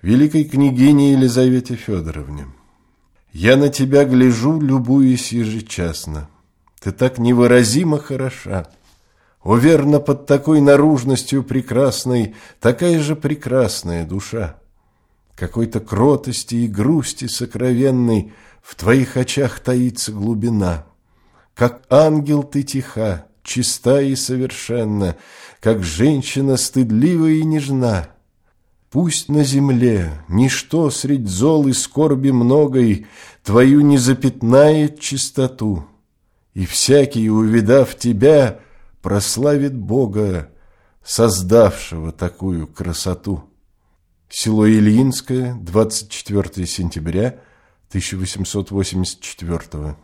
великой княгине Елизавете Федоровне. Я на тебя гляжу, любуюсь ежечасно. Ты так невыразимо хороша. О, верно, под такой наружностью прекрасной такая же прекрасная душа. Какой-то кротости и грусти сокровенной в твоих очах таится глубина. Как ангел ты тиха, чиста и совершенна, как женщина стыдлива и нежна. Пусть на земле ничто средь зол и скорби многой твою не запятнает чистоту, и всякий, увидав тебя, прославит Бога, создавшего такую красоту. Село Ильинское, 24 сентября 1884